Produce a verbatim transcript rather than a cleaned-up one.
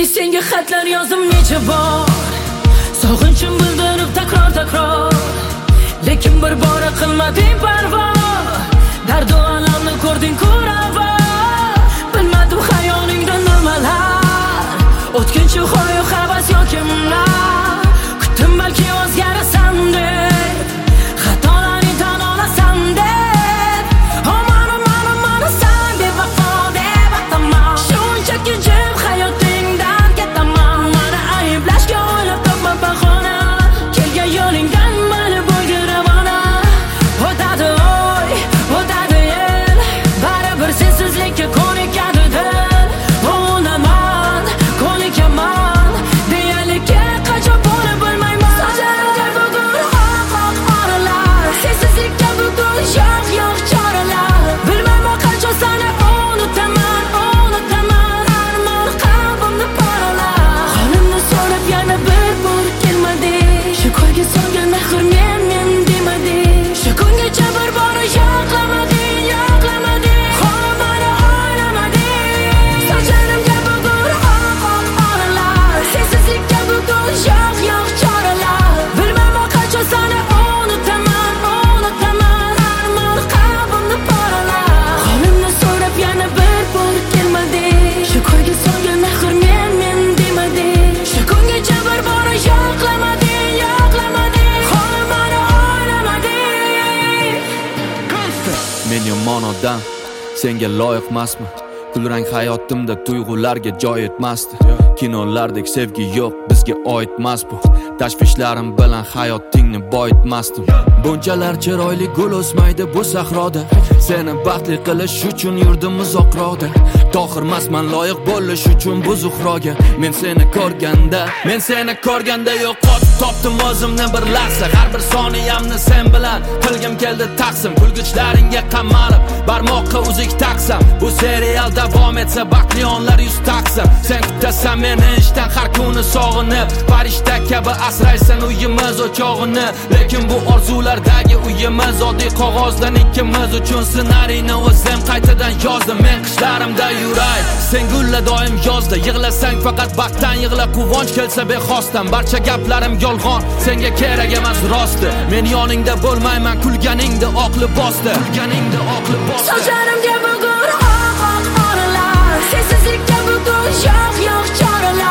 senga xatlar yozdim necha bor, sog'inchim bildirib takror takror, lekin bir bora qilmading parvo. Dard va alamni ko'rding ko'rava, bilmadim xayolingda nimalar, o'tkinchi hoyu havas yoki kimlar. Kutdim balki o'zgarasan deb, xatolaring tan olasan deb, omana mana mana san deb vafo deb ataman. Shunchaki jim hayotingdan ketaman, mana ayblashga o'ylab topma bahona, kelgan yo'lingdan mani bo'yga ravona. O'tadi oy, o'tadi yil, baribir sensizlikka ko'nikadi dil. O'naman, ko'nikaman, deyarlikka qachon bo'lib bilmayman. So'zlarimga bugun oq oq oralar, sensizlikka bugun yo'q yo'q choralar. Bilmayman qachon seni unutaman, unutaman, armon qalbimni poralar. Holimni so'rab yana bir bor kelmading, shu ko'yga solgan axir men men demading. Shu kungacha bir bora yo'qlamading, yo'qlamading, holimni o'ylamading. So'zlarimga bugun oq oq oralar, sensizlikka bugun yo'q yo'q choralar. Bilmayman qachon seni unutaman, unutaman, armon qalbimni poralar. Holimni so'rab yana bir bor kelmading, shu ko'yga solgan axir men men demading. Shu kungacha bir bora yo'qlamading, yo'qlamading, holimni o'ylamading. Men yomon odam, senga loyiqmasman. Kulrang hayotimda tuyg'ularga joy etmasdi. Kinolardek sevgi yo'q, bizga oidmas bu. Tashvishlarim bilan hayotingni boyitmasdim. Bunchalar chiroyli gul o'smaydi bu sahroda. Seni baxtli qilish uchun yurdim uzoqroqda. Tohirmasman loyiq bo'lish uchun bu zuhroga. Men seni ko'rganda, men seni ko'rganda yo'qotib topdim o'zimni bir lahza. Har bir soniyamni sen bilan qilgim keldi taqsim. Kulgichlaringga qamalib, barmoqqa uzik taqsam. Bu serial davom etsa baxtli onlar yuz taqsam. Sen kutasan meni ishdan har kuni sog'inib, farishta kabi asraysan uyimiz o'chog'ini. Lekin bu orzulardagi uyimiz oddiy qog'ozdan ikkimiz uchun ssenariyni o'zim qaytadan yozdim. Men qishlarimda yuray, sen gulla doim yozda. Yig'lasang faqat baxtdan yig'la, quvonch kelsa bexosdan. Barcha gaplarim yolg'on, senga kerak emas rosti. Men yoningda bo'lmayman, kulganingda oq libosda, kulganingda oq libosda. So'zlarimga bugun oq oq oralar, sensizlikka bugun yo'q yo'q choralar.